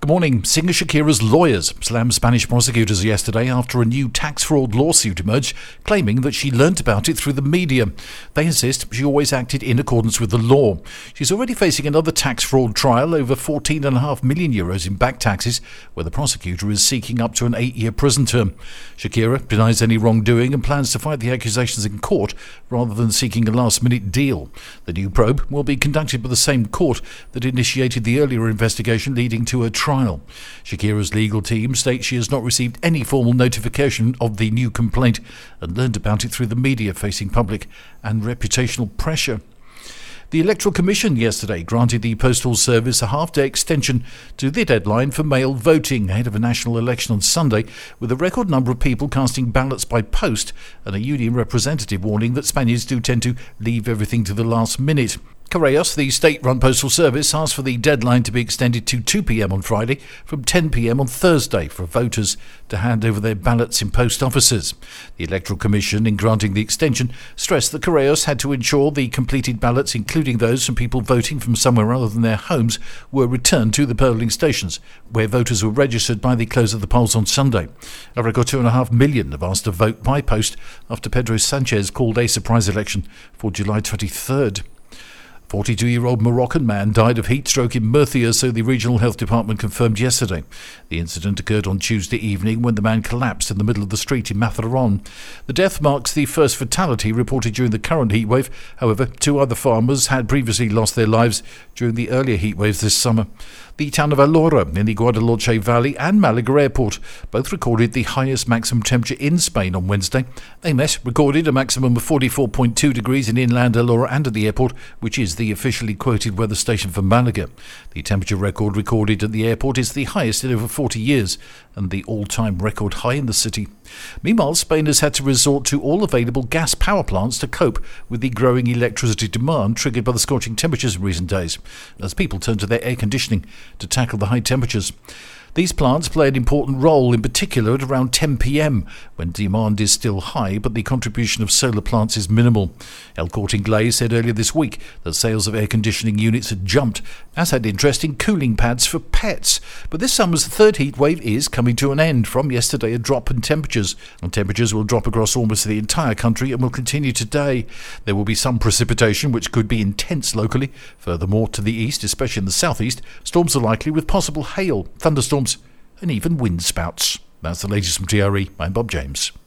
Good morning. Singer Shakira's lawyers slammed Spanish prosecutors yesterday after a new tax fraud lawsuit emerged, claiming that she learnt about it through the media. They insist she always acted in accordance with the law. She's already facing another tax fraud trial over €14.5 million in back taxes, where the prosecutor is seeking up to an 8-year prison term. Shakira denies any wrongdoing and plans to fight the accusations in court rather than seeking a last-minute deal. The new probe will be conducted by the same court that initiated the earlier investigation leading to a trial. Shakira's legal team states she has not received any formal notification of the new complaint and learned about it through the media, facing public and reputational pressure. The Electoral Commission yesterday granted the Postal Service a half-day extension to the deadline for mail voting ahead of a national election on Sunday, with a record number of people casting ballots by post and a union representative warning that Spaniards do tend to leave everything to the last minute. Correos, the state-run postal service, asked for the deadline to be extended to 2 p.m. on Friday from 10 p.m. on Thursday for voters to hand over their ballots in post offices. The Electoral Commission, in granting the extension, stressed that Correos had to ensure the completed ballots, including those from people voting from somewhere other than their homes, were returned to the polling stations, where voters were registered by the close of the polls on Sunday. A record 2.5 million have asked to vote by post after Pedro Sanchez called a surprise election for July 23rd. 42-year-old Moroccan man died of heat stroke in Murcia, so the regional health department confirmed yesterday. The incident occurred on Tuesday evening when the man collapsed in the middle of the street in Mazaron. The death marks the first fatality reported during the current heatwave. However, 2 other farmers had previously lost their lives during the earlier heatwaves this summer. The town of Alhora in the Guadalhorce Valley and Malaga Airport both recorded the highest maximum temperature in Spain on Wednesday. Ames recorded a maximum of 44.2 degrees in inland Alhora and at the airport, which is the officially quoted weather station for Malaga. The temperature record recorded at the airport is the highest in over 40 years and the all-time record high in the city. Meanwhile, Spain has had to resort to all available gas power plants to cope with the growing electricity demand triggered by the scorching temperatures in recent days, as people turn to their air conditioning to tackle the high temperatures. These plants play an important role, in particular at around 10 p.m, when demand is still high, but the contribution of solar plants is minimal. El Corte Inglés said earlier this week that sales of air conditioning units had jumped, as had interest in cooling pads for pets. But this summer's third heat wave is coming to an end. From yesterday, a drop in temperatures. And temperatures will drop across almost the entire country and will continue today. There will be some precipitation, which could be intense locally. Furthermore, to the east, especially in the southeast, storms are likely with possible hail, thunderstorms and even wind spouts. That's the latest from TRE. I'm Bob James.